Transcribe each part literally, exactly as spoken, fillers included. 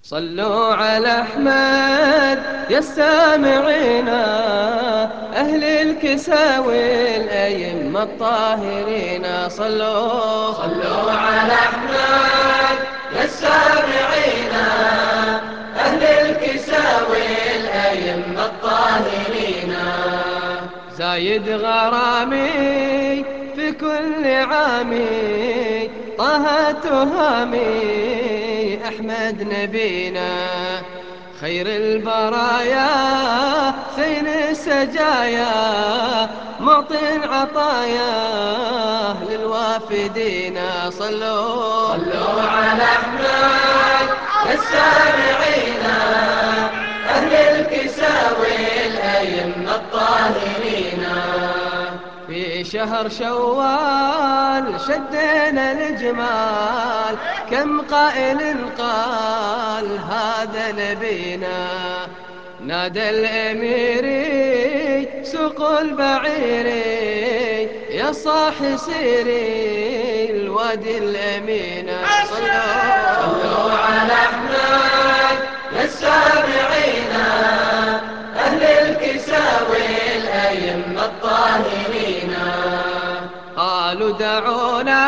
صلوا على أحمد يا السامعين، أهل الكساوي الأئمة الطاهرين. صلوا صلوا على أحمد يا السامعين، أهل الكساوي الأئمة الطاهرين. زايد غرامي في كل عامي، طه تهامي أحمد نبينا. خير البرايا زين السجايا، معطي عطايا للوافدين. صلوا صلوا على أحمد السامعين، أهل الكساوي الأئمة الطاهرين. في شهر شوال شدينا الجمال، كم قائل قال هذا نبينا. نادى الأميري سوق البعيري، يا صاح سيري الوادي الأمين. صلوا صلوا على أحمد يا السامعين، أهل الكساوي الأئمة الطاهرين. قالوا دعونا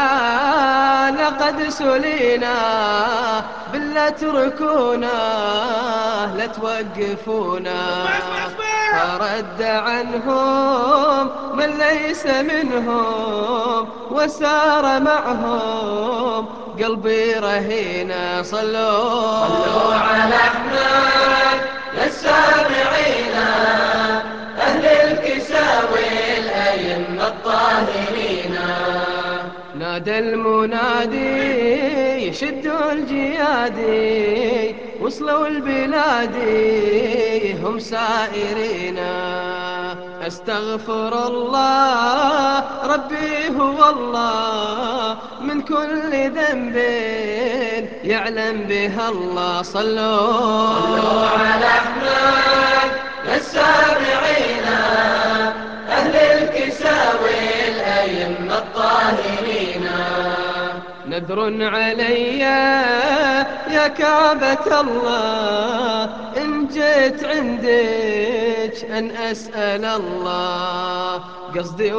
لقد سلينا، بالله اتركونا لا توقفونا. فرد عنهم من ليس منهم، وسار معهم قلبي رهينا. صلوا صلوا على أحمد يا السامعين، أهل الكساوي الأئمة الطاهرين. نادى المنادي شدوا الجيادي، وصلوا البلادي هم سائرين. استغفر الله ربي هو الله، من كل ذنب يعلم بها الله. صلوا صلوا على أحمد السامعين، أهل الكساوي الأئمة الطاهرين. نذر علي يا كعبة الله، إن جيت عندك أن أسأل الله. قصدي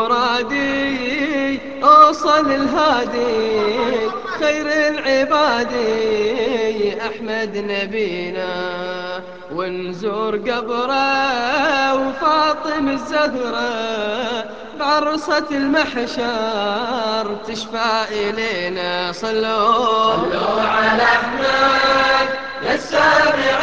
ومرادي أوصل الهادي، خير العباد أحمد نبينا. ونزور قبره وفاطم الزهرة، بعرصة المحشر تشفى إلينا. صلوا صلوا على أحمد يا السامعين،